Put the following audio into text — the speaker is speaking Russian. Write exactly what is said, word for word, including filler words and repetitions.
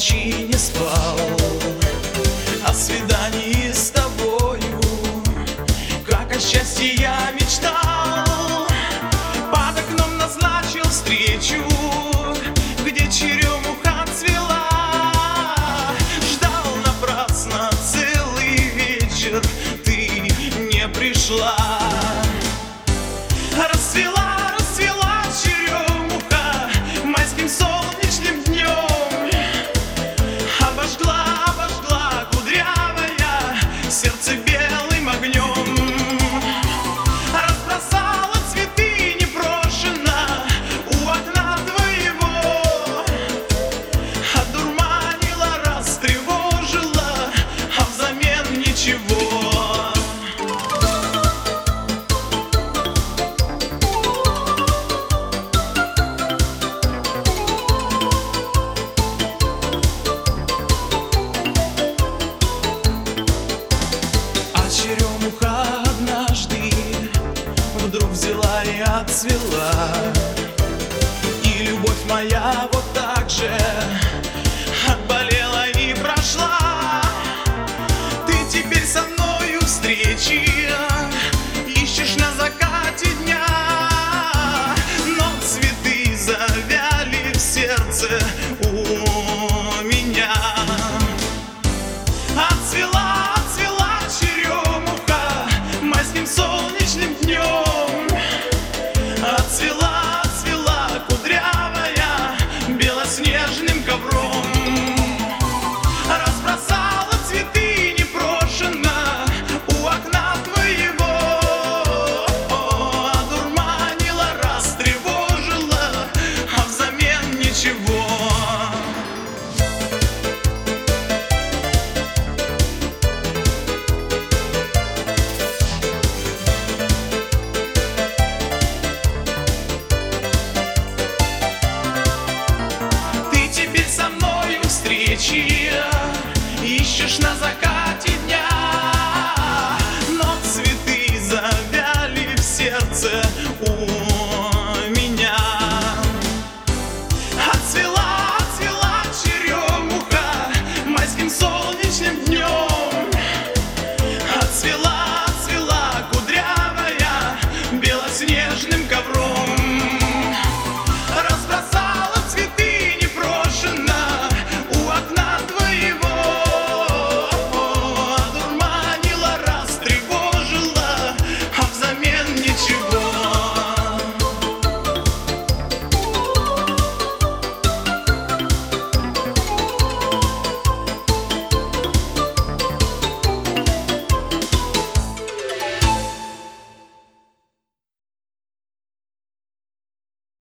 ночи не спал о свидании с тобою, как о счастье я мечтал. Под окном назначил встречу, где черемуха цвела. Ждал напрасно целый вечер, ты не пришла. Расцвела, расцвела черемуха майским солнечным днем. Обожгла, обожгла кудрявая сердце белым огнем. Разбросала цветы непрошено у окна твоего. Одурманила, растревожила, а взамен ничего. Черемуха однажды вдруг взяла и отцвела, и любовь моя вот так же отболела и прошла. Ты теперь со мною встречи ищешь на закате дня, но цветы завяли в сердце у меня. Отцвела, солнечным днем. Отцвела, отцвела кудрявая белоснежным ковром. Разбросала цветы непрошено у окна твоего. Одурманила, растревожила, а взамен ничего. Встречи ищешь на закате.